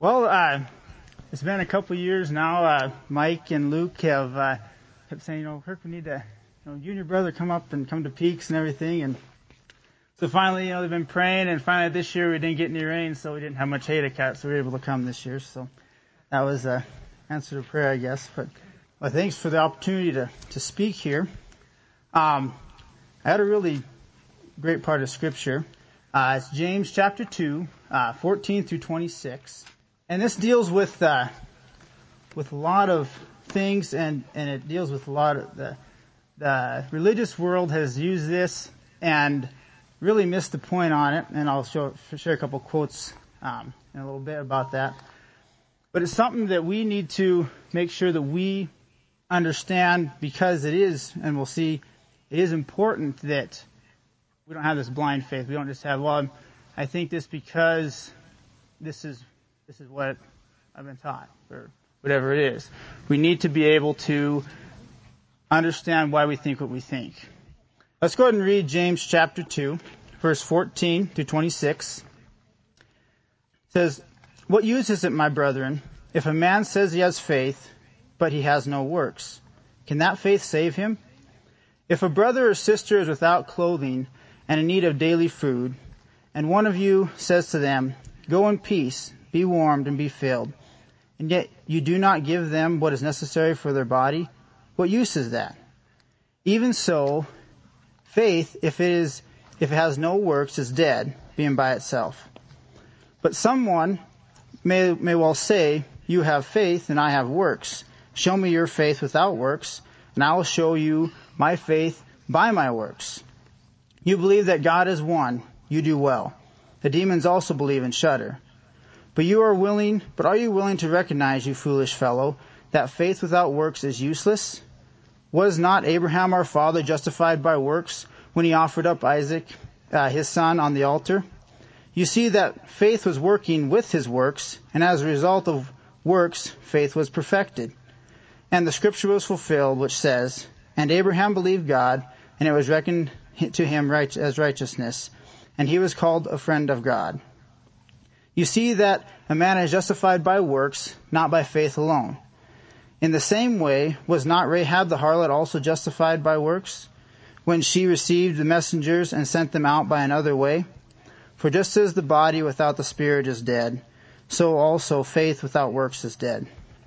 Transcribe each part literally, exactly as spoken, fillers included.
Well, uh, it's been a couple of years now. Uh, Mike and Luke have uh, kept saying, you know, Kirk, we need to, you know, you and your brother come up and come to Peaks and everything. And so finally, you know, they've been praying, and finally this year we didn't get any rain, so we didn't have much hay to cut, so we were able to come this year. So that was an answer to prayer, I guess. But well, thanks for the opportunity to, to speak here. Um, I had a really great part of Scripture. Uh, it's James chapter two, uh, fourteen through twenty-six. And this deals with, uh, with a lot of things, and, and it deals with a lot of the, the religious world has used this and really missed the point on it. And I'll show, share a couple quotes, um, in a little bit about that. But it's something that we need to make sure that we understand, because it is, and we'll see, it is important that we don't have this blind faith. We don't just have, well, I think this because this is this is what I've been taught, or whatever it is. We need to be able to understand why we think what we think. Let's go ahead and read James chapter two, verse fourteen through twenty-six. It says, "What use is it, my brethren, if a man says he has faith, but he has no works? Can that faith save him? If a brother or sister is without clothing and in need of daily food, and one of you says to them, 'Go in peace, be warmed and be filled,' and yet you do not give them what is necessary for their body, what use is that? Even so, faith, if it is, if it has no works, is dead, being by itself. But someone may, may well say, 'You have faith and I have works. Show me your faith without works, and I will show you my faith by my works.' You believe that God is one. You do well. The demons also believe and shudder. But you are willing, but are you willing to recognize, you foolish fellow, that faith without works is useless? Was not Abraham our father justified by works when he offered up Isaac, uh, his son, on the altar? You see that faith was working with his works, and as a result of works, faith was perfected. And the scripture was fulfilled, which says, 'And Abraham believed God, and it was reckoned to him right, as righteousness, and he was called a friend of God.' You see that a man is justified by works, not by faith alone. In the same way, was not Rahab the harlot also justified by works, when she received the messengers and sent them out by another way? For just as the body without the spirit is dead, so also faith without works is dead."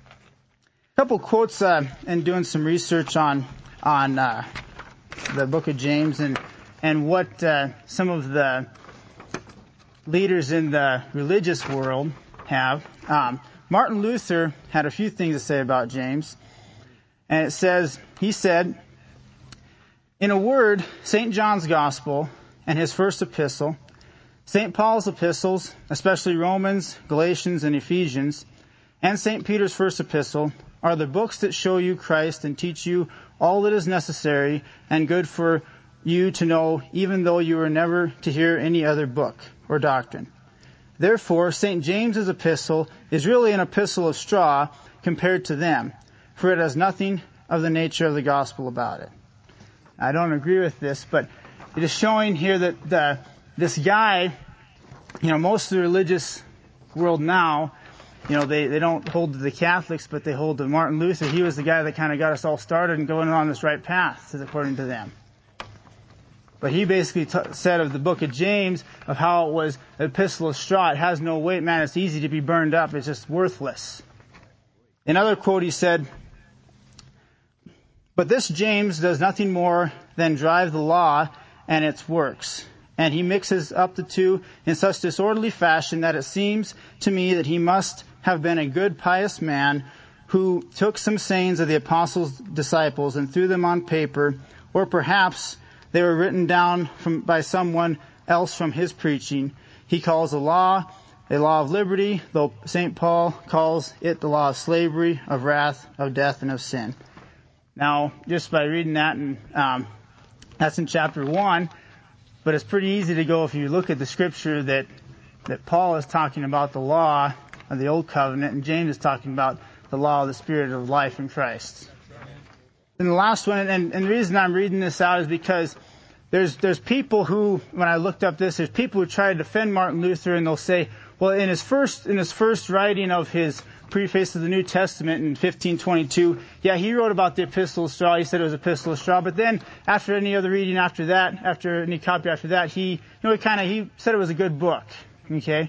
A couple quotes, uh, and doing some research on on uh, the book of James and and what uh, some of the leaders in the religious world have. Um, Martin Luther had a few things to say about James. And it says, he said, "In a word, Saint John's Gospel and his first epistle, Saint Paul's epistles, especially Romans, Galatians, and Ephesians, and Saint Peter's first epistle, are the books that show you Christ and teach you all that is necessary and good for you to know, even though you were never to hear any other book or doctrine. Therefore, Saint James's epistle is really an epistle of straw compared to them, for it has nothing of the nature of the gospel about it." I don't agree with this, but it is showing here that the, this guy, you know, most of the religious world now, you know, they, they don't hold to the Catholics, but they hold to Martin Luther. He was the guy that kind of got us all started and going on this right path, according to them. But he basically t- said of the book of James, of how it was an epistle of straw. It has no weight, man. It's easy to be burned up. It's just worthless. Another quote, he said, "But this James does nothing more than drive the law and its works. And he mixes up the two in such disorderly fashion that it seems to me that he must have been a good, pious man who took some sayings of the apostles' disciples and threw them on paper, or perhaps they were written down from, by someone else from his preaching. He calls the law a law of liberty, though Saint Paul calls it the law of slavery, of wrath, of death, and of sin." Now, just by reading that, and um, that's in chapter one, but it's pretty easy to go if you look at the scripture that, that Paul is talking about the law of the old covenant, and James is talking about the law of the Spirit of life in Christ. And the last one, and, and the reason I'm reading this out is because there's there's people who, when I looked up this, there's people who try to defend Martin Luther, and they'll say, Well, in his first, in his first writing of his preface to the New Testament in fifteen twenty-two, yeah, he wrote about the Epistle of Straw. He said it was Epistle of Straw. But then, after any other reading after that, after any copy after that, he, you know, he kind of, he said it was a good book. Okay?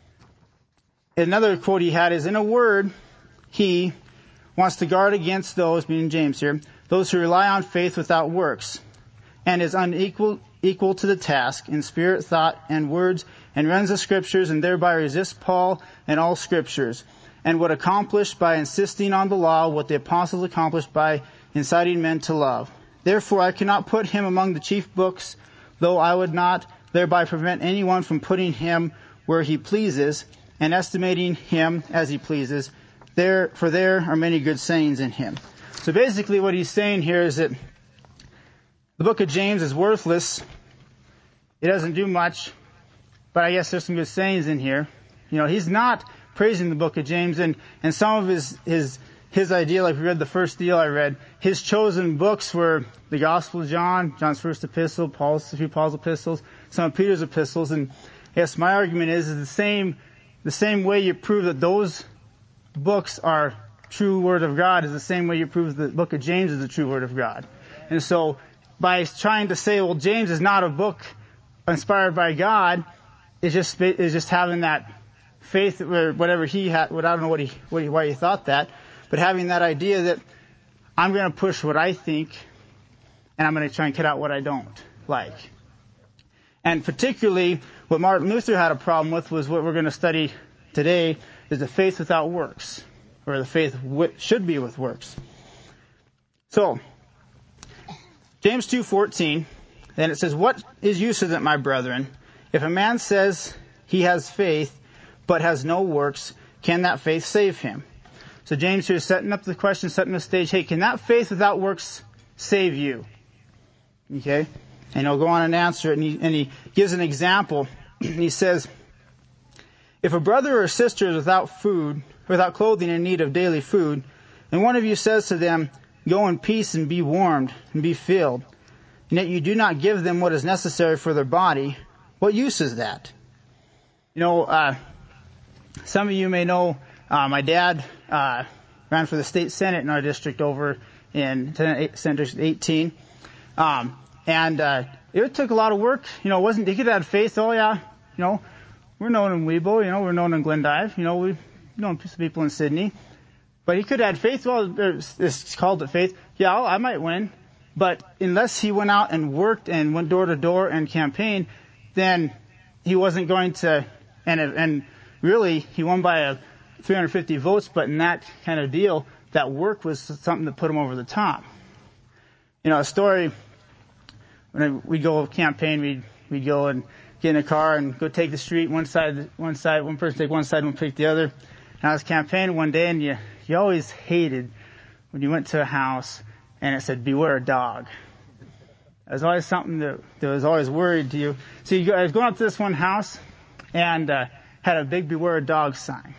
Another quote he had is, in a word, he wants to guard against those, meaning James here, those who rely on faith without works, and is unequal equal to the task in spirit, thought, and words, and runs the Scriptures, and thereby resists Paul and all Scriptures, and would accomplish by insisting on the law what the apostles accomplished by inciting men to love. Therefore I cannot put him among the chief books, though I would not thereby prevent anyone from putting him where he pleases, and estimating him as he pleases, there, for there are many good sayings in him. So basically what he's saying here is that the book of James is worthless. It doesn't do much, but I guess there's some good sayings in here. You know, he's not praising the book of James, and, and some of his, his, his idea, like we read the first deal I read, his chosen books were the Gospel of John, John's first epistle, Paul's, a few Paul's epistles, some of Peter's epistles, and yes, my argument is, is the same, the same way you prove that those books are true word of God is the same way you prove the book of James is the true word of God. And so, by trying to say, well, James is not a book inspired by God, it's just, it's just having that faith, or whatever he had, what I don't know what he, what he, why he thought that, but having that idea that I'm going to push what I think, and I'm going to try and cut out what I don't like. And particularly, what Martin Luther had a problem with was what we're going to study today, is the faith without works, or the faith w- should be with works. So, James two fourteen, then it says, what is use of it, my brethren, if a man says he has faith, but has no works, can that faith save him? So James here is setting up the question, setting the stage, hey, can that faith without works save you? Okay? And he'll go on and answer it, and he, and he gives an example. He says, if a brother or sister is without food, without clothing in need of daily food, and one of you says to them, go in peace and be warmed and be filled, and yet you do not give them what is necessary for their body, what use is that? You know, uh, some of you may know, uh, my dad, uh, ran for the state senate in our district over in Senate District eighteen. Um, and, uh, it took a lot of work. You know, it wasn't, he could have faith. Oh yeah, you know, we're known in Webo, you know, we're known in Glendive, you know, we've known some people in Sydney. But he could have had faith. Well, it's called it faith. Yeah, I'll, I might win. But unless he went out and worked and went door to door and campaigned, then he wasn't going to, and, and really, he won by a three hundred fifty votes, but in that kind of deal, that work was something that put him over the top. You know, a story, when we'd go campaign, we'd, we'd go and get in a car and go take the street, one side, one side, one person take one side, one take the other. And I was campaigning one day, and you, you always hated when you went to a house and it said, beware a dog. It was always something that, that was always worried to you. So you go, I was going up to this one house and uh, had a big beware a dog sign.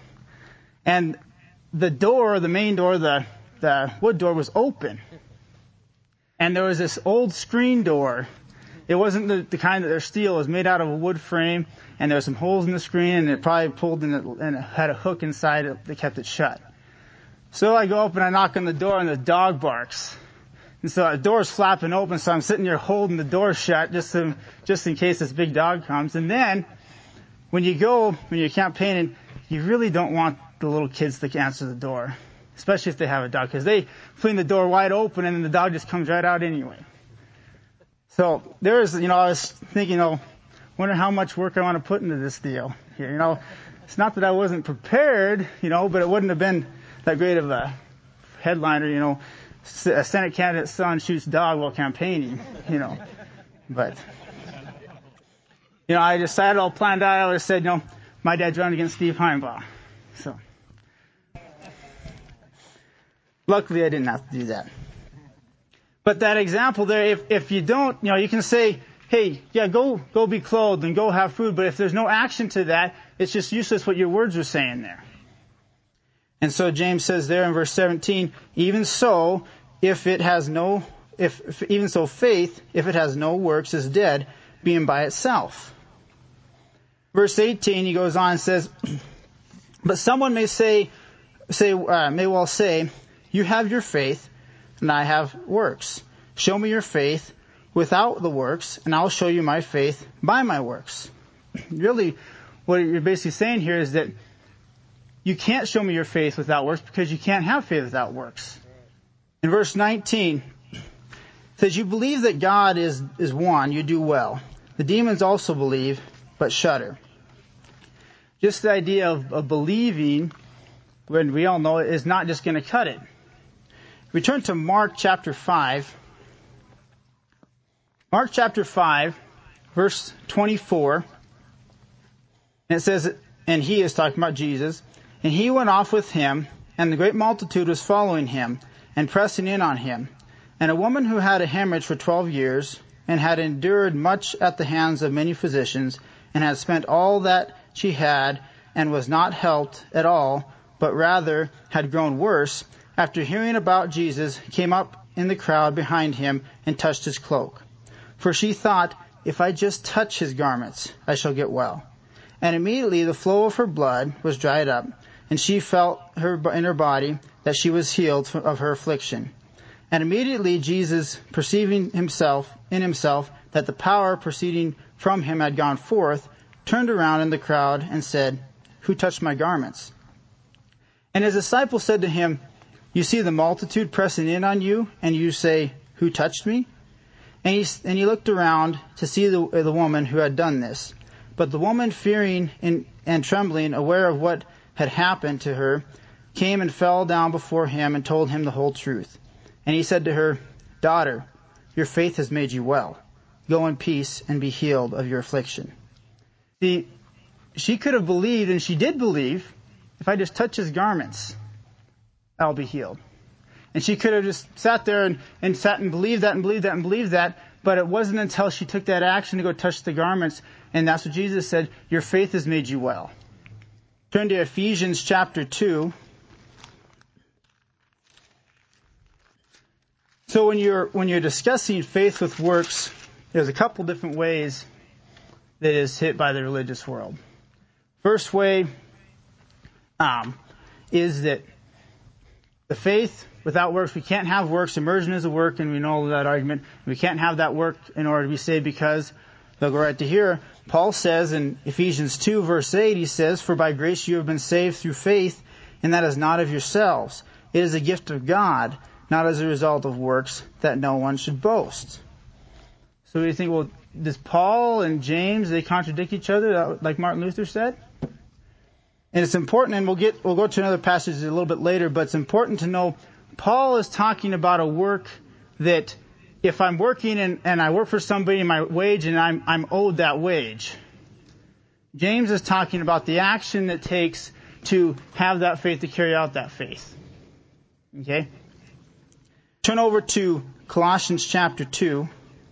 And the door, the main door, the, the wood door was open. And there was this old screen door. It wasn't the, the kind that they're steel. It was made out of a wood frame, and there were some holes in the screen, and it probably pulled in it, and it had a hook inside it that kept it shut. So I go up and I knock on the door, and the dog barks. And so the door's flapping open, so I'm sitting there holding the door shut just to, just in case this big dog comes. And then, when you go, when you're campaigning, you really don't want the little kids to answer the door, especially if they have a dog, because they fling the door wide open, and then the dog just comes right out anyway. So there's, you know, I was thinking, you know, wonder how much work I want to put into this deal here. You know, it's not that I wasn't prepared, you know, but it wouldn't have been that great of a headliner, you know, a Senate candidate's son shoots dog while campaigning, you know. But, you know, I decided all planned out. I would have said, you know, my dad's running against Steve Heimbaugh. So, luckily I didn't have to do that. But that example there, if, if you don't, you know, you can say, hey, yeah, go, go be clothed and go have food. But if there's no action to that, it's just useless what your words are saying there. And so James says there in verse seventeen, even so, if it has no, if, if even so faith, if it has no works, is dead, being by itself. Verse eighteen, he goes on and says, but someone may say, say, uh, may well say, you have your faith, and I have works. Show me your faith without the works, and I'll show you my faith by my works. Really, what you're basically saying here is that you can't show me your faith without works because you can't have faith without works. In verse nineteen, it says, you believe that God is, is one, you do well. The demons also believe, but shudder. Just the idea of, of believing, when we all know it, is not just going to cut it. We turn to Mark chapter five. Mark chapter five, verse twenty-four. And it says, and he is talking about Jesus, and he went off with him, and the great multitude was following him, and pressing in on him. And a woman who had a hemorrhage for twelve years, and had endured much at the hands of many physicians, and had spent all that she had, and was not helped at all, but rather had grown worse, after hearing about Jesus, came up in the crowd behind him, and touched his cloak. For she thought, if I just touch his garments, I shall get well. And immediately the flow of her blood was dried up, and she felt her in her body that she was healed of her affliction. And immediately Jesus, perceiving himself in himself that the power proceeding from him had gone forth, turned around in the crowd and said, who touched my garments? And his disciples said to him, you see the multitude pressing in on you, and you say, who touched me? And he, and he looked around to see the, the woman who had done this. But the woman, fearing and, and trembling, aware of what had happened to her, came and fell down before him and told him the whole truth. And he said to her, daughter, your faith has made you well. Go in peace and be healed of your affliction. See, she could have believed, and she did believe, if I just touch his garments, I'll be healed. And she could have just sat there and, and sat and believed that and believed that and believed that, but it wasn't until she took that action to go touch the garments, and that's what Jesus said, your faith has made you well. Turn to Ephesians chapter two. So when you're when you're discussing faith with works, there's a couple different ways that is hit by the religious world. First way um, is that the faith without works, we can't have works. Immersion is a work, and we know that argument. We can't have that work in order to be saved because, they'll go right to here, Paul says in Ephesians two, verse eight, he says, for by grace you have been saved through faith, and that is not of yourselves. It is a gift of God, not as a result of works, that no one should boast. So you think, well, does Paul and James, they contradict each other, like Martin Luther said? And it's important, and we'll get we'll go to another passage a little bit later, but it's important to know Paul is talking about a work that if I'm working and, and I work for somebody and my wage and I'm I'm owed that wage. James is talking about the action that takes to have that faith, to carry out that faith. Okay? Turn over to Colossians chapter two.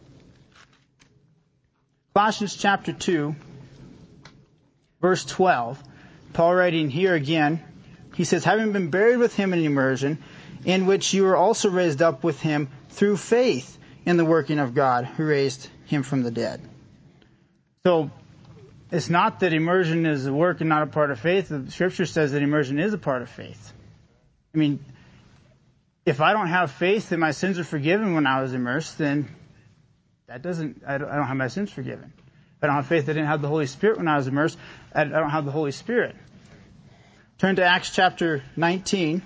Colossians chapter two, verse twelve. Paul writing here again, he says, having been buried with him in immersion, in which you were also raised up with him through faith in the working of God, who raised him from the dead. So, it's not that immersion is a work and not a part of faith. The Scripture says that immersion is a part of faith. I mean, if I don't have faith that my sins are forgiven when I was immersed, then that doesn't, I don't, I don't have my sins forgiven. If I don't have faith that I didn't have the Holy Spirit when I was immersed, I don't have the Holy Spirit. Turn to Acts chapter nineteen.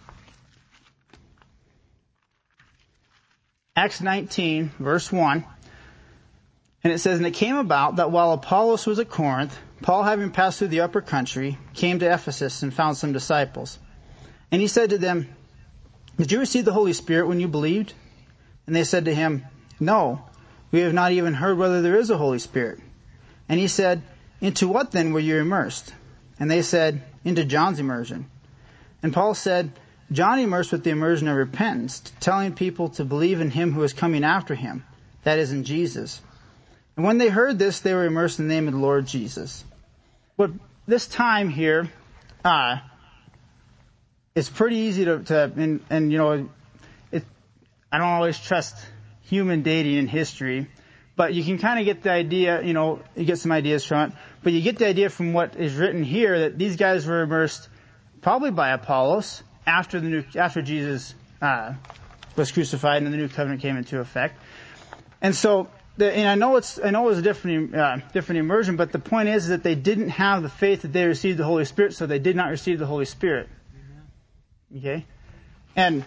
Acts nineteen, verse one. And it says, and it came about that while Apollos was at Corinth, Paul, having passed through the upper country, came to Ephesus and found some disciples. And he said to them, did you receive the Holy Spirit when you believed? And they said to him, no, we have not even heard whether there is a Holy Spirit. And he said, into what then were you immersed? And they said, into John's immersion. And Paul said, John immersed with the immersion of repentance, telling people to believe in him who is coming after him, that is, in Jesus. And when they heard this, they were immersed in the name of the Lord Jesus. But this time here, uh, it's pretty easy to, to and, and you know, it, I don't always trust human dating in history, but you can kind of get the idea, you know, you get some ideas from it. but you get the idea from what is written here that these guys were immersed probably by Apollos after the new, after Jesus uh, was crucified and the new covenant came into effect. And so, the, and I know it's I know it was a different uh, different immersion, but the point is that they didn't have the faith that they received the Holy Spirit, so they did not receive the Holy Spirit. Okay, and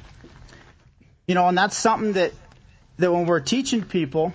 you know, and that's something that that when we're teaching people,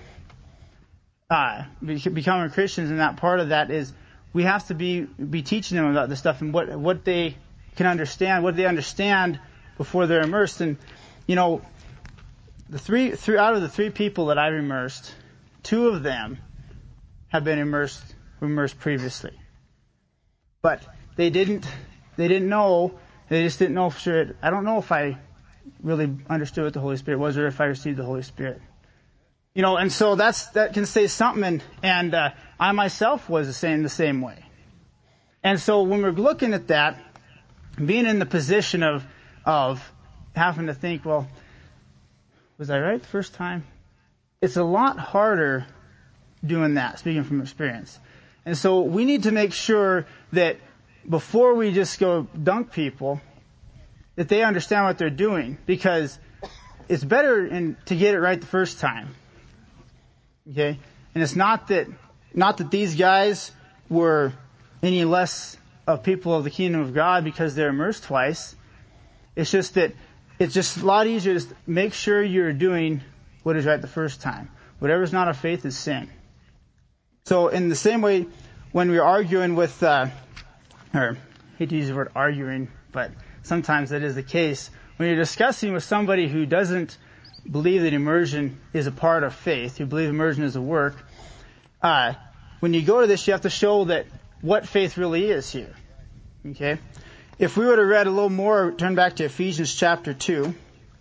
uh, becoming Christians, and that part of that is we have to be be teaching them about this stuff and what what they can understand, what they understand before they're immersed. And you know, the three, three out of the three people that I've immersed, two of them have been immersed immersed previously, but they didn't they didn't know. They just didn't know for sure. I don't know if I really understood what the Holy Spirit was or if I received the Holy Spirit. You know, and so that's, that can say something, and, and uh, I myself was the same, the same way. And so when we're looking at that, being in the position of, of having to think, well, was I right the first time? It's a lot harder doing that, speaking from experience. And so we need to make sure that before we just go dunk people, that they understand what they're doing, because it's better in, to get it right the first time. Okay? And it's not that, not that these guys were any less of people of the kingdom of God because they're immersed twice. It's just that it's just a lot easier to make sure you're doing what is right the first time. Whatever's not of faith is sin. So in the same way, when we're arguing with, uh, or I hate to use the word arguing, but sometimes that is the case. When you're discussing with somebody who doesn't believe that immersion is a part of faith, who believes immersion is a work, uh, when you go to this, you have to show that what faith really is here. Okay? If we would have read a little more, turn back to Ephesians chapter two.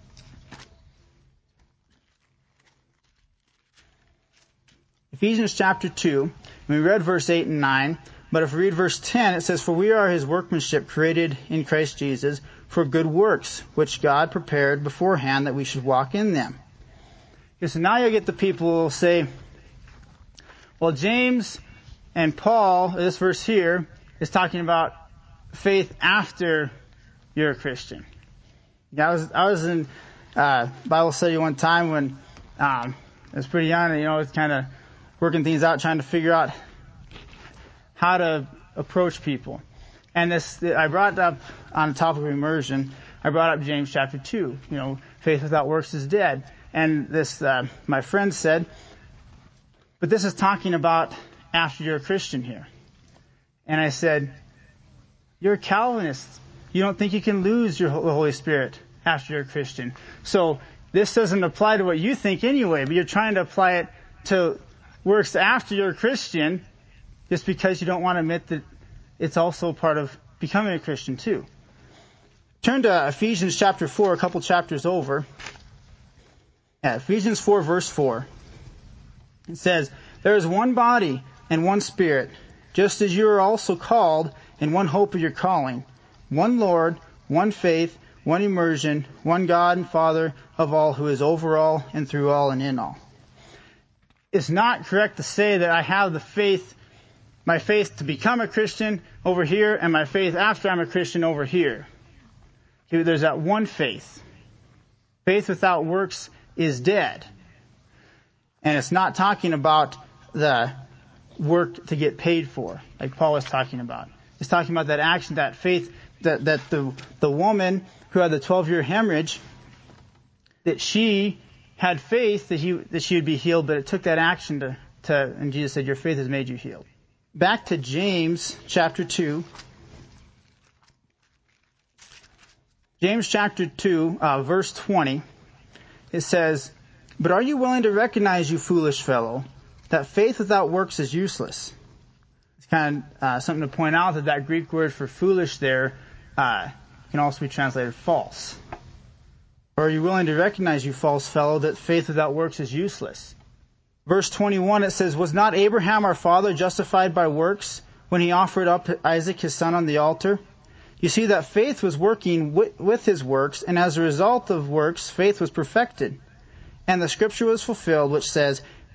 Ephesians chapter two, we read verse eight and nine. But if we read verse ten, it says, "For we are his workmanship, created in Christ Jesus, for good works, which God prepared beforehand that we should walk in them." Okay, so now you get the people who will say, well, James and Paul, this verse here, is talking about faith after you're a Christian. Yeah, I was I was in uh, Bible study one time when um, I was pretty young, and you know, I was kind of working things out, trying to figure out how to approach people. And this, I brought up on the topic of immersion, I brought up James chapter two. You know, faith without works is dead. And this, uh, my friend said, but this is talking about after you're a Christian here. And I said, you're a Calvinist. You don't think you can lose your Holy Spirit after you're a Christian. So this doesn't apply to what you think anyway, but you're trying to apply it to works after you're a Christian, just because you don't want to admit that it's also part of becoming a Christian too. Turn to Ephesians chapter four, a couple chapters over. Yeah, Ephesians four, verse four. It says, "There is one body and one Spirit, just as you are also called in one hope of your calling, one Lord, one faith, one immersion, one God and Father of all, who is over all and through all and in all." It's not correct to say that I have the faith, my faith to become a Christian over here, and my faith after I'm a Christian over here. There's that one faith. Faith without works is dead. And it's not talking about the work to get paid for, like Paul was talking about. It's talking about that action, that faith, that, that the, the woman who had the twelve-year hemorrhage, that she had faith that he, that she would be healed, but it took that action to, to, and Jesus said, your faith has made you healed. Back to James chapter two. James chapter two, uh, verse twenty. It says, "But are you willing to recognize, you foolish fellow, that faith without works is useless?" It's kind of uh, something to point out that that Greek word for foolish there uh, can also be translated false. "Or are you willing to recognize, you false fellow, that faith without works is useless?" Verse twenty-one, it says, "Was not Abraham our father justified by works when he offered up Isaac his son on the altar? You see that faith was working with his works, and as a result of works, faith was perfected. And the scripture was fulfilled, which says,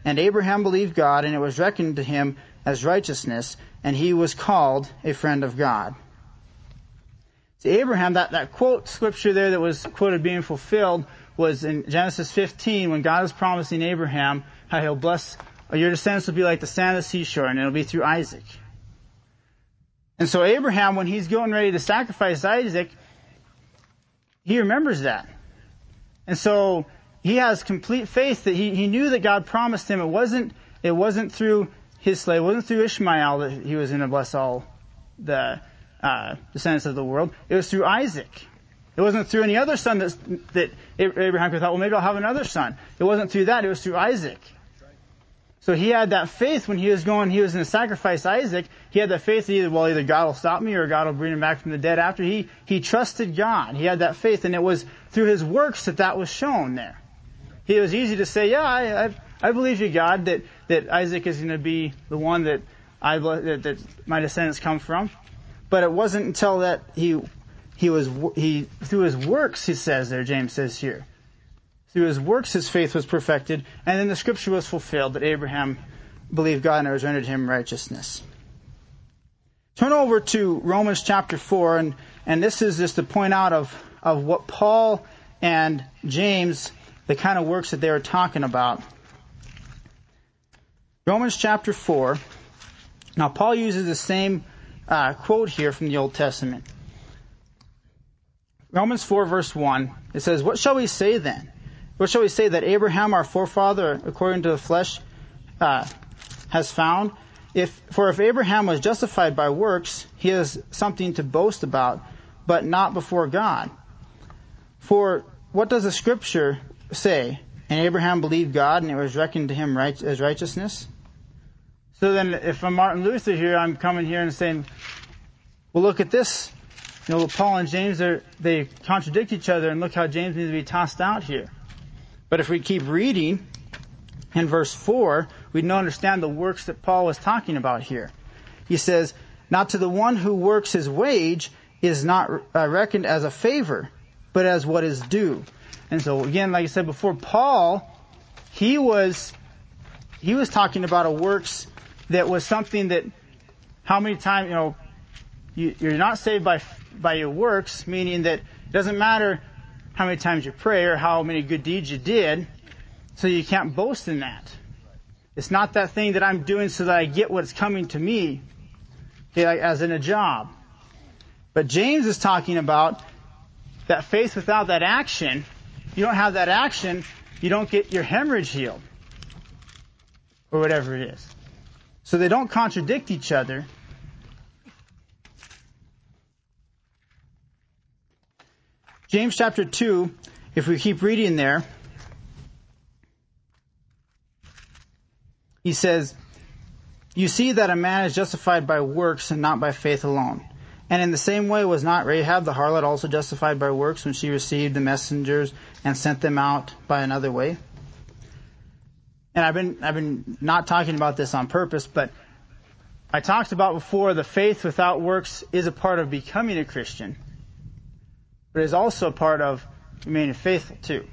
And Abraham believed God, and it was reckoned to him as righteousness, and he was called a friend of God. See, Abraham, that, that quote scripture there that was quoted being fulfilled was in Genesis fifteen, when God is promising Abraham how he'll bless, your descendants will be like the sand of the seashore, and it'll be through Isaac. And so Abraham, when he's getting ready to sacrifice Isaac, he remembers that. And so he has complete faith that he, he knew that God promised him. It wasn't, it wasn't through his slave, it wasn't through Ishmael that he was going to bless all the uh, descendants of the world. It was through Isaac. It wasn't through any other son that, that Abraham could have thought, well, maybe I'll have another son. It wasn't through that, it was through Isaac. So he had that faith when he was going, he was going to sacrifice Isaac. He had that faith that either, well, either God will stop me or God will bring him back from the dead after. He, he trusted God. He had that faith, and it was through his works that that was shown there. It was easy to say, yeah, I, I, I believe you, God, that, that Isaac is going to be the one that I, that, that my descendants come from. But it wasn't until that he, he was, he, through his works, he says there, James says here. Through his works, his faith was perfected, and then the scripture was fulfilled that Abraham believed God and it was rendered him righteousness. Turn over to Romans chapter four, and, and this is just to point out of, of what Paul and James, the kind of works that they were talking about. Romans chapter four. Now, Paul uses the same uh, quote here from the Old Testament. Romans four, verse one, it says, "What shall we say then? What shall we say that Abraham, our forefather, according to the flesh, uh, has found? If, for if Abraham was justified by works, he has something to boast about, but not before God. For what does the scripture say? And Abraham believed God, and it was reckoned to him right, as righteousness." So then, if I'm Martin Luther here, I'm coming here and saying, well, look at this. You know, Paul and James, they contradict each other, and look how James needs to be tossed out here. But if we keep reading in verse four, we don't understand the works that Paul was talking about here. He says, "Not to the one who works his wage is not uh, reckoned as a favor, but as what is due." And so again, like I said before, Paul, he was, he was talking about a works that was something that, how many times, you know, you, you're not saved by, by your works, meaning that it doesn't matter how many times you pray or how many good deeds you did, so you can't boast in that. It's not that thing that I'm doing so that I get what's coming to me, okay, like as in a job. But James is talking about that faith without that action. You don't have that action, you don't get your hemorrhage healed, or whatever it is. So they don't contradict each other. James chapter two, if we keep reading there, he says, "You see that a man is justified by works and not by faith alone. And in the same way was not Rahab the harlot also justified by works when she received the messengers and sent them out by another way?" And I've been, I've been not talking about this on purpose, but I talked about before the faith without works is a part of becoming a Christian, but is also a part of remaining faithful too.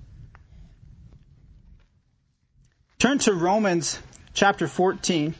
Turn to Romans chapter fourteen.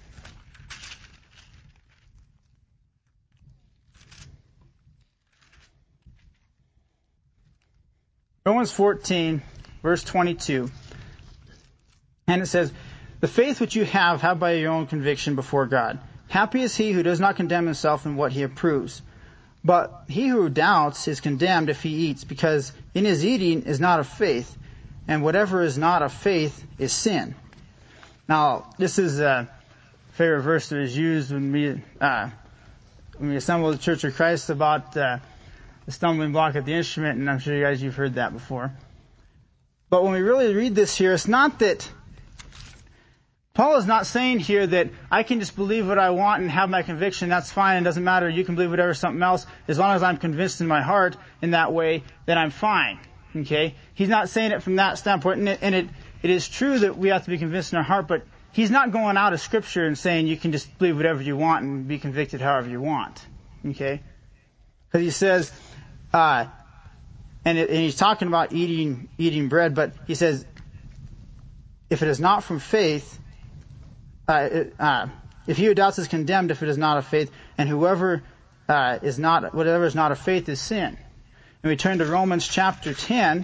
Romans fourteen, verse twenty-two. And it says, "The faith which you have, have by your own conviction before God. Happy is he who does not condemn himself in what he approves. But he who doubts is condemned if he eats, because in his eating is not of faith, and whatever is not of faith is sin." Now, this is a favorite verse that is used when we, uh, when we assemble the Church of Christ about uh, the stumbling block at the instrument, and I'm sure you guys, you've heard that before. But when we really read this here, it's not that Paul is not saying here that I can just believe what I want and have my conviction, that's fine, it doesn't matter, you can believe whatever, something else, as long as I'm convinced in my heart in that way, then I'm fine. Okay? He's not saying it from that standpoint, and it, and it, it is true that we have to be convinced in our heart, but he's not going out of Scripture and saying you can just believe whatever you want and be convicted however you want. Okay? Because he says, uh, and, it, and he's talking about eating, eating bread, but he says, if it is not from faith, uh, it, uh, if he who doubts is condemned if it is not of faith, and whoever uh, is not, whatever is not of faith is sin. And we turn to Romans chapter ten,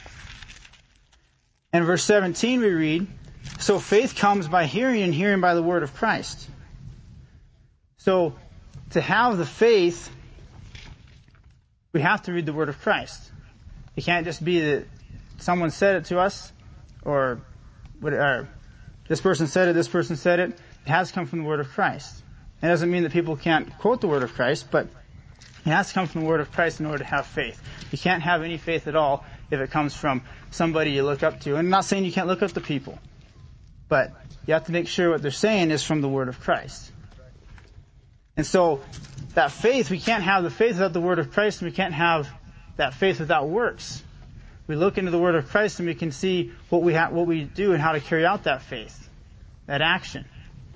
and verse seventeen we read, so faith comes by hearing, and hearing by the word of Christ. So, to have the faith, we have to read the word of Christ. It can't just be that someone said it to us, or, or this person said it, this person said it. It has to come from the word of Christ. It doesn't mean that people can't quote the word of Christ, but it has to come from the word of Christ in order to have faith. You can't have any faith at all if it comes from somebody you look up to. And I'm not saying you can't look up to people, but you have to make sure what they're saying is from the word of Christ. And so, that faith, we can't have the faith without the word of Christ, and we can't have that faith without works. We look into the word of Christ and we can see what we ha- what we do and how to carry out that faith, that action.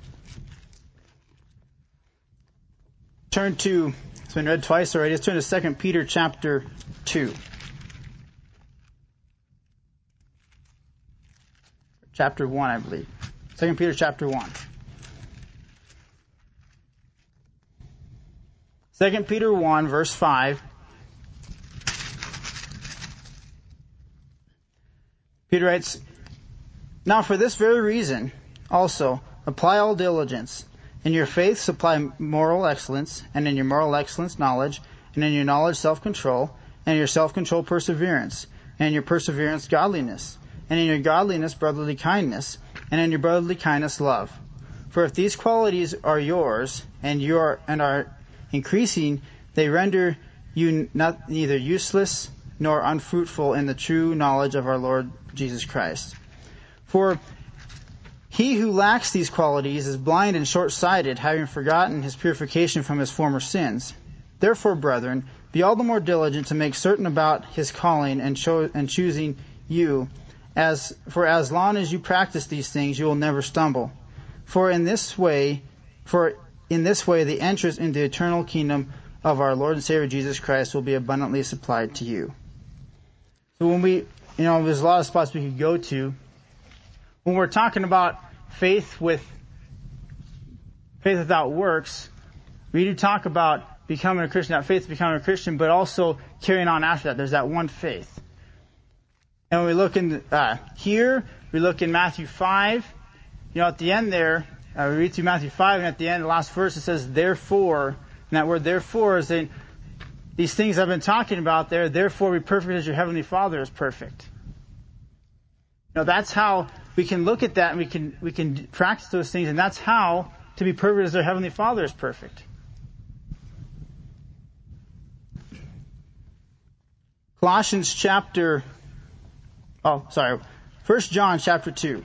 Turn to, it's been read twice already, let's turn to Second Peter chapter two. Chapter one, I believe. Second Peter chapter one. Second Peter one, verse five. Peter writes, now for this very reason, also, apply all diligence. In your faith supply moral excellence, and in your moral excellence knowledge, and in your knowledge self-control, and in your self-control perseverance, and in your perseverance godliness, and in your godliness brotherly kindness, and in your brotherly kindness love. For if these qualities are yours, and you are and are increasing, they render you not neither useless nor unfruitful in the true knowledge of our Lord Jesus Christ. For he who lacks these qualities is blind and short-sighted, having forgotten his purification from his former sins. Therefore, brethren, be all the more diligent to make certain about his calling and, cho- and choosing you, as for as long as you practice these things, you will never stumble. For in this way, for in this way, the entrance into the eternal kingdom of our Lord and Savior Jesus Christ will be abundantly supplied to you. So when we, you know, there's a lot of spots we could go to. When we're talking about faith with, faith without works, we do talk about becoming a Christian, that faith becoming a Christian, but also carrying on after that. There's that one faith. And when we look in, uh, here, we look in Matthew five, you know, at the end there, Uh, we read through Matthew five, and at the end, the last verse, it says, therefore, and that word therefore is saying, these things I've been talking about there, therefore be perfect as your heavenly Father is perfect. You know, that's how we can look at that and we can, we can practice those things, and that's how to be perfect as our heavenly Father is perfect. Colossians chapter, oh, sorry, First John chapter two.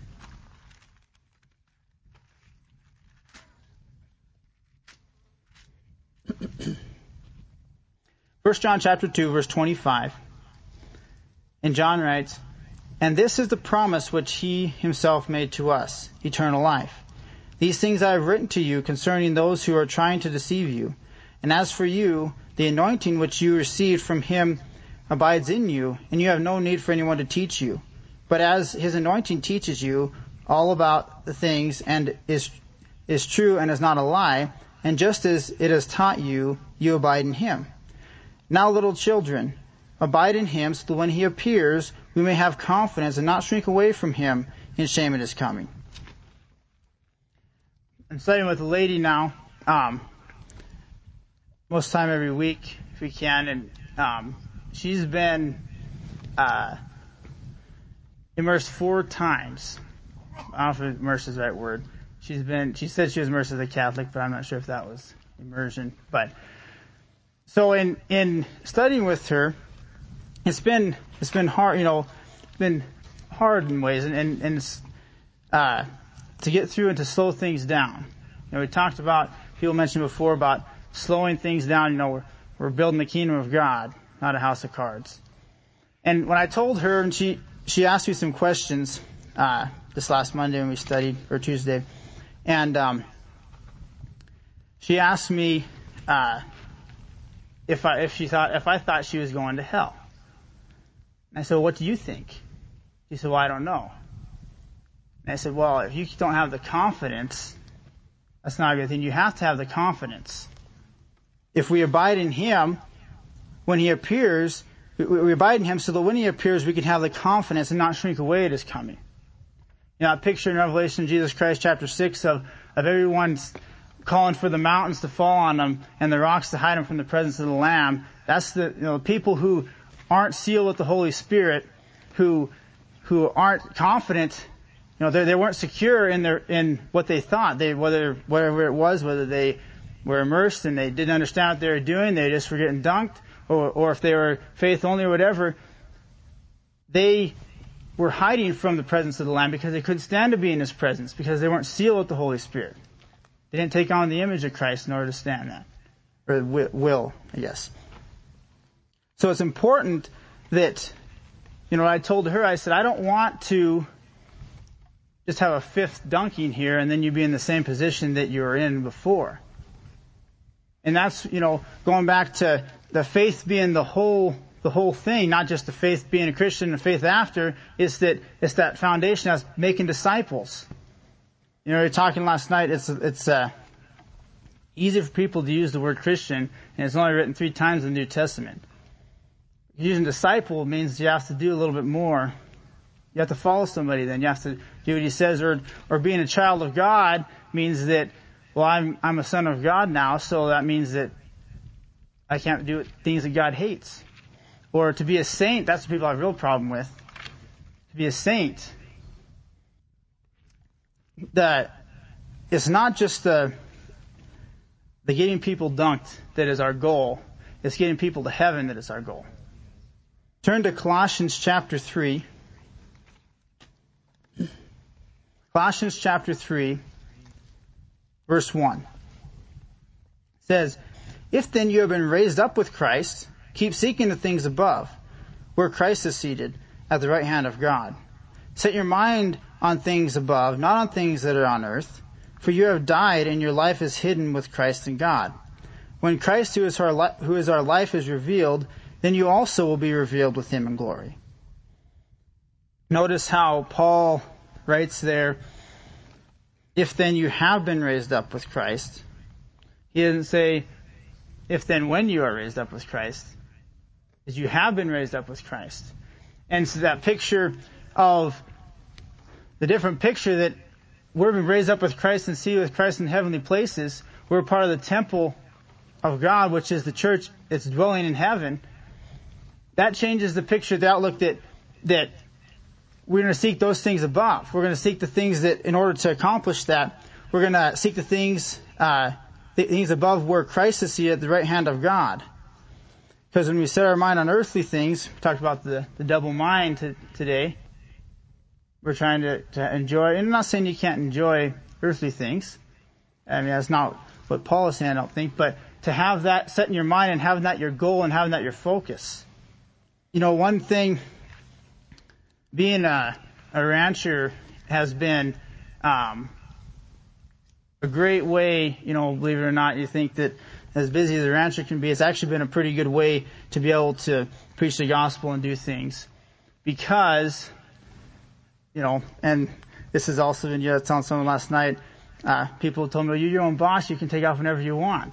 First John chapter two, verse twenty-five. And John writes, and this is the promise which he himself made to us, eternal life. These things I have written to you concerning those who are trying to deceive you. And as for you, the anointing which you received from him abides in you, and you have no need for anyone to teach you. But as his anointing teaches you all about the things, and is is true and is not a lie, and just as it has taught you, you abide in him. Now, little children, abide in him, so that when he appears, we may have confidence and not shrink away from him in shame at his coming. I'm studying with a lady now, um, most time every week, if we can, and um, she's been uh, immersed four times. I don't know if immersed is the right word. She's been. She said she was immersed as a Catholic, but I'm not sure if that was immersion. But so in in studying with her, it's been it's been hard. You know, it's been hard in ways, and and, and uh, to get through and to slow things down. You know, we talked about, people mentioned before about slowing things down. You know, we're we're building the kingdom of God, not a house of cards. And when I told her, and she she asked me some questions uh, this last Monday when we studied, or Tuesday. And um, she asked me uh, if I if she thought if I thought she was going to hell. And I said, "What do you think?" She said, "Well, I don't know." And I said, well, if you don't have the confidence, that's not a good thing. You have to have the confidence. If we abide in Him, when He appears, we, we abide in Him so that when He appears, we can have the confidence and not shrink away at His coming. You know, a picture in Revelation of Jesus Christ chapter six of, of everyone calling for the mountains to fall on them and the rocks to hide them from the presence of the Lamb. That's the, you know, people who aren't sealed with the Holy Spirit, who, who aren't confident. You know, they, they weren't secure in their, in what they thought. They, whether, whatever it was, whether they were immersed and they didn't understand what they were doing, they just were getting dunked, or, or if they were faith only or whatever, they were hiding from the presence of the Lamb because they couldn't stand to be in His presence because they weren't sealed with the Holy Spirit. They didn't take on the image of Christ in order to stand that. Or will, I guess. So it's important that, you know, I told her, I said, I don't want to just have a fifth dunking here and then you be in the same position that you were in before. And that's, you know, going back to the faith being the whole, the whole thing, not just the faith being a Christian and faith after, is that, it's that foundation that's making disciples. You know, we were talking last night, it's, it's, uh, easy for people to use the word Christian, and it's only written three times in the New Testament. Using disciple means you have to do a little bit more. You have to follow somebody then. You have to do what He says, or, or being a child of God means that, well, I'm, I'm a son of God now, so that means that I can't do things that God hates. Or to be a saint, that's what people have a real problem with. To be a saint, that it's not just the, the getting people dunked that is our goal. It's getting people to heaven that is our goal. Turn to Colossians chapter three. Colossians chapter three, verse one. It says, "If then you have been raised up with Christ, keep seeking the things above, where Christ is seated at the right hand of God. Set your mind on things above, not on things that are on earth. For you have died, and your life is hidden with Christ in God. When Christ, who is our, li- who is our life, is revealed, then you also will be revealed with Him in glory." Notice how Paul writes there, if then you have been raised up with Christ. He doesn't say, if then when you are raised up with Christ. Is you have been raised up with Christ. And so that picture of the different picture that we're raised up with Christ and seated with Christ in heavenly places. We're part of the temple of God, which is the church that's dwelling in heaven. That changes the picture, the outlook that, that we're going to seek those things above. We're going to seek the things that, in order to accomplish that, we're going to seek the things, uh, the things above where Christ is seated at the right hand of God. Because when we set our mind on earthly things, we talked about the, the double mind to, today. We're trying to, to enjoy, and I'm not saying you can't enjoy earthly things. I mean, that's not what Paul is saying, I don't think. But to have that set in your mind and having that your goal and having that your focus. You know, one thing, being a, a rancher has been um, a great way, you know, believe it or not, you think that as busy as a rancher can be, it's actually been a pretty good way to be able to preach the gospel and do things. Because, you know, and this has also been, you know, I was telling someone last night, uh, people told me, well, you're your own boss, you can take off whenever you want.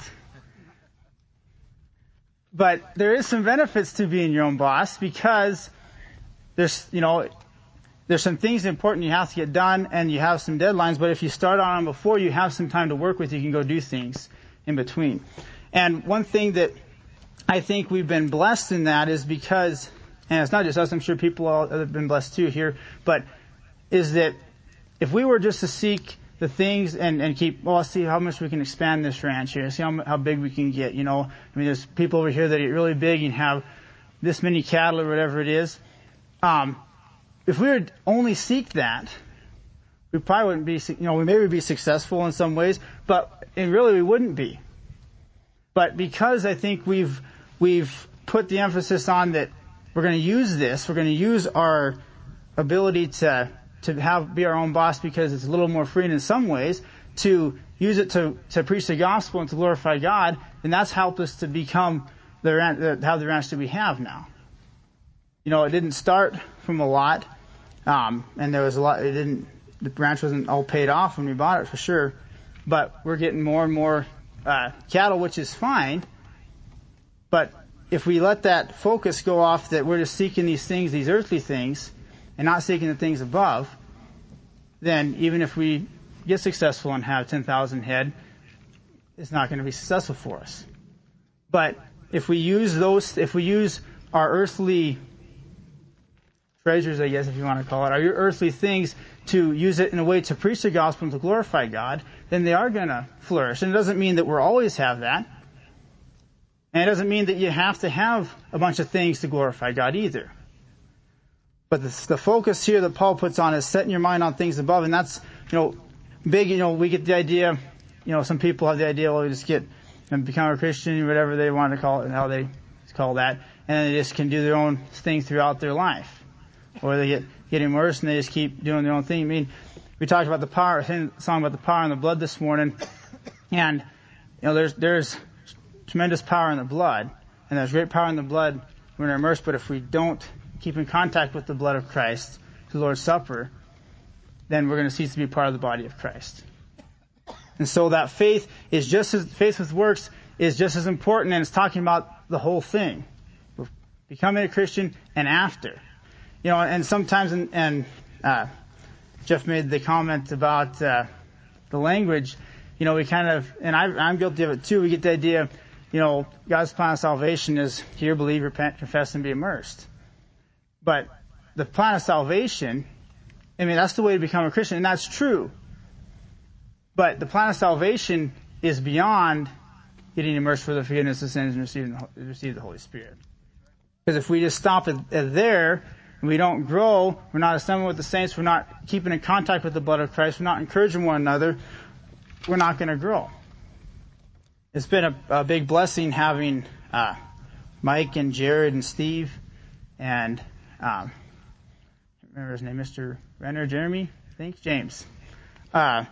But there is some benefits to being your own boss, because there's, you know, there's some things important you have to get done, and you have some deadlines, but if you start on them before, you have some time to work with, you can go do things in between. And one thing that I think we've been blessed in that is because, and it's not just us, I'm sure people all have been blessed too here, but is that if we were just to seek the things and, and keep, well, let's see how much we can expand this ranch here, see how, how big we can get, you know. I mean, there's people over here that get really big and have this many cattle or whatever it is. Um, if we would only seek that, we probably wouldn't be, you know, we maybe be successful in some ways, but and really we wouldn't be. But because I think we've, we've put the emphasis on that we're going to use this, we're going to use our ability to, to have, be our own boss because it's a little more free in some ways, to use it to, to preach the gospel and to glorify God, and that's helped us to become the ranch, have the ranch that we have now. You know, it didn't start from a lot, um, and there was a lot, it didn't the ranch wasn't all paid off when we bought it for sure, but we're getting more and more uh, cattle, which is fine. But if we let that focus go off that we're just seeking these things, these earthly things, and not seeking the things above, then even if we get successful and have ten thousand head, it's not going to be successful for us. But if we use those, if we use our earthly treasures, I guess if you want to call it, our earthly things to use it in a way to preach the gospel and to glorify God, then they are going to flourish. And it doesn't mean that we'll always have that. And it doesn't mean that you have to have a bunch of things to glorify God either. But the, the focus here that Paul puts on is setting your mind on things above. And that's, you know, big, you know, we get the idea, you know, some people have the idea, well, we just get and become a Christian, whatever they want to call it, how they call that, and they just can do their own thing throughout their life. Or they get, get immersed and they just keep doing their own thing. I mean, we talked about the power, a song about the power in the blood this morning, and, you know, there's, there's tremendous power in the blood, and there's great power in the blood when we're immersed, but if we don't keep in contact with the blood of Christ, the Lord's Supper, then we're going to cease to be part of the body of Christ. And so that faith is just as, faith with works is just as important, and it's talking about the whole thing. Becoming a Christian and after. You know, and sometimes, in, and uh, Jeff made the comment about uh, the language, you know, we kind of, and I, I'm guilty of it too, we get the idea, you know, God's plan of salvation is hear, believe, repent, confess, and be immersed. But the plan of salvation, I mean, that's the way to become a Christian, and that's true. But the plan of salvation is beyond getting immersed for the forgiveness of sins and receiving the, receive the Holy Spirit. Because if we just stop at, at there, and we don't grow, we're not assembling with the saints, we're not keeping in contact with the blood of Christ, we're not encouraging one another, we're not going to grow. It's been a, a big blessing having uh, Mike and Jared and Steve and um, I can't remember his name, Mister Renner, Jeremy, I think, James. Uh,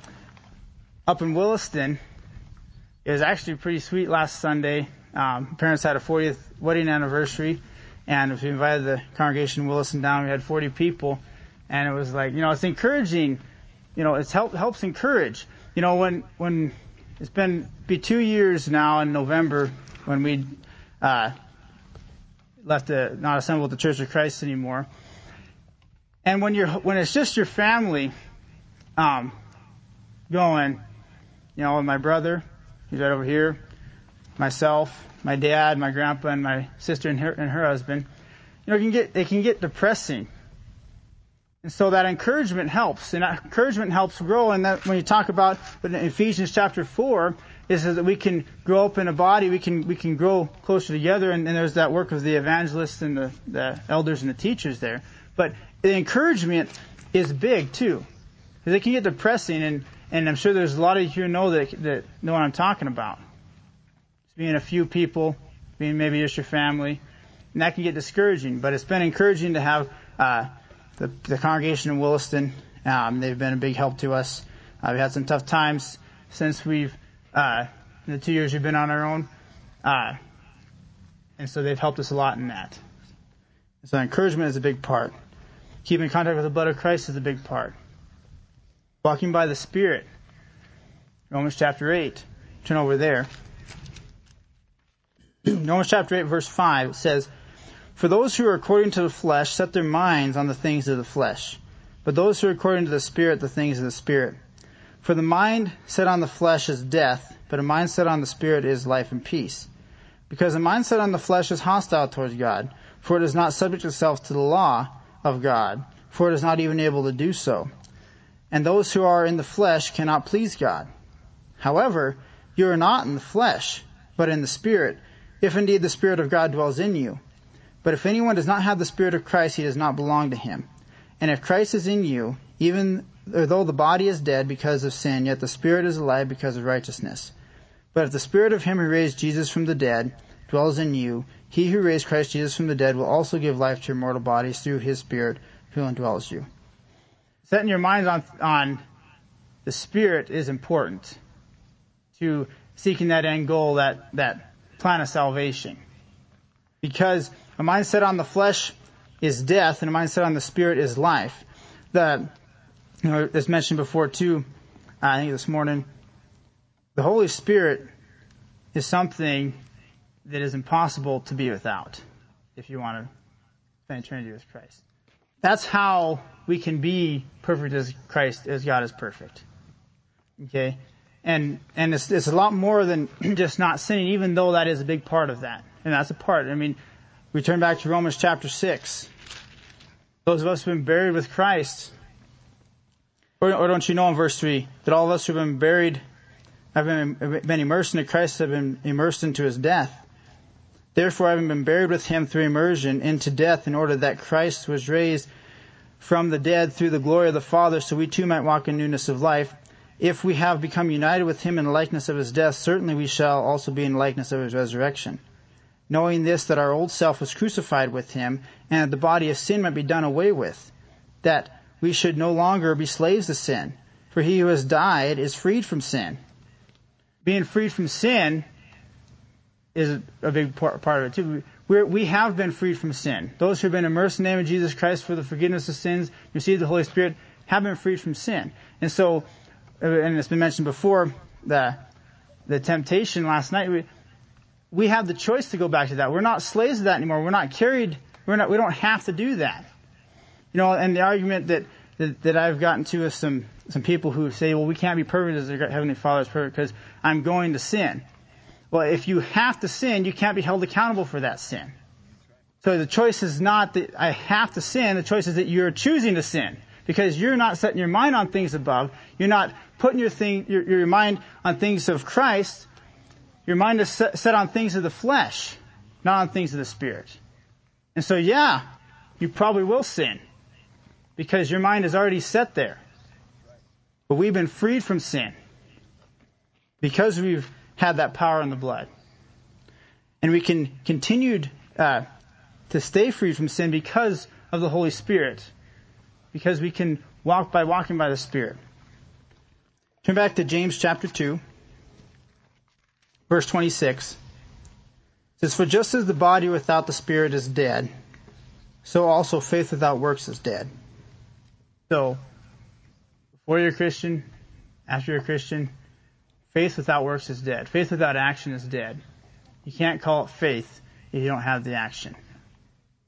up in Williston, it was actually pretty sweet last Sunday. Um, parents had a fortieth wedding anniversary, and we invited the congregation in Williston down. We had forty people, and it was like, you know, it's encouraging. You know, it help, helps encourage. You know, when when it's been be two years now in November when we uh, left to not assemble with the Church of Christ anymore, and when you're when it's just your family um, going, you know, and my brother, he's right over here, myself, my dad, my grandpa, and my sister and her, and her husband, you know, it can get, it can get depressing. And so that encouragement helps, and that encouragement helps grow. And that when you talk about, but in Ephesians chapter four, is that we can grow up in a body, we can, we can grow closer together, and, and there's that work of the evangelists and the, the elders and the teachers there. But the encouragement is big too, because it can get depressing, and, and I'm sure there's a lot of you here know that, that know what I'm talking about. Being a few people, being maybe just your family, and that can get discouraging. But it's been encouraging to have uh, the, the congregation in Williston. Um, they've been a big help to us. Uh, we've had some tough times since we've, uh, in the two years we've been on our own. Uh, and so they've helped us a lot in that. So encouragement is a big part. Keeping in contact with the blood of Christ is a big part. Walking by the Spirit. Romans chapter eight. Turn over there. Romans chapter eight, verse five, it says, "For those who are according to the flesh set their minds on the things of the flesh, but those who are according to the Spirit, the things of the Spirit. For the mind set on the flesh is death, but a mind set on the Spirit is life and peace. Because the mind set on the flesh is hostile towards God, for it is not subject itself to the law of God, for it is not even able to do so. And those who are in the flesh cannot please God. However, you are not in the flesh, but in the Spirit, if indeed the Spirit of God dwells in you. But if anyone does not have the Spirit of Christ, he does not belong to him. And if Christ is in you, even though the body is dead because of sin, yet the Spirit is alive because of righteousness. But if the Spirit of him who raised Jesus from the dead dwells in you, he who raised Christ Jesus from the dead will also give life to your mortal bodies through his Spirit who indwells you." Setting your minds on, on the Spirit is important to seeking that end goal, that, that plan of salvation. Because a mindset on the flesh is death, and a mindset on the Spirit is life. The You know, as mentioned before too, I think this morning, the Holy Spirit is something that is impossible to be without if you want to spend eternity with Christ. That's how we can be perfect as Christ, as God is perfect. Okay? And and it's, it's a lot more than just not sinning, even though that is a big part of that. And that's a part. I mean, we turn back to Romans chapter six. Those of us who have been buried with Christ, or, or don't you know in verse three, that all of us who have been buried, have been, been immersed into Christ, have been immersed into his death. Therefore, having been buried with him through immersion into death, in order that Christ was raised from the dead through the glory of the Father, so we too might walk in newness of life. If we have become united with him in the likeness of his death, certainly we shall also be in the likeness of his resurrection. Knowing this, that our old self was crucified with him, and that the body of sin might be done away with, that we should no longer be slaves to sin. For he who has died is freed from sin. Being freed from sin is a big part, part of it too. We're, we have been freed from sin. Those who have been immersed in the name of Jesus Christ for the forgiveness of sins, received the Holy Spirit, have been freed from sin. And so, and it's been mentioned before, the the temptation last night, we, we have the choice to go back to that. We're not slaves to that anymore. We're not carried, we're not, we don't have to do that. You know, and the argument that, that, that I've gotten to with some, some people who say, well, we can't be perfect as our Heavenly Father is perfect because I'm going to sin. Well, if you have to sin, you can't be held accountable for that sin. So the choice is not that I have to sin. The choice is that you're choosing to sin. Because you're not setting your mind on things above. You're not putting your thing, your, your mind on things of Christ. Your mind is set, set on things of the flesh, not on things of the Spirit. And so, yeah, you probably will sin. Because your mind is already set there. But we've been freed from sin. Because we've had that power in the blood. And we can continue uh, to stay free from sin because of the Holy Spirit. Because we can walk by walking by the Spirit. Turn back to James chapter two, verse twenty-six. It says, for just as the body without the Spirit is dead, so also faith without works is dead. So, before you're a Christian, after you're a Christian, faith without works is dead. Faith without action is dead. You can't call it faith if you don't have the action.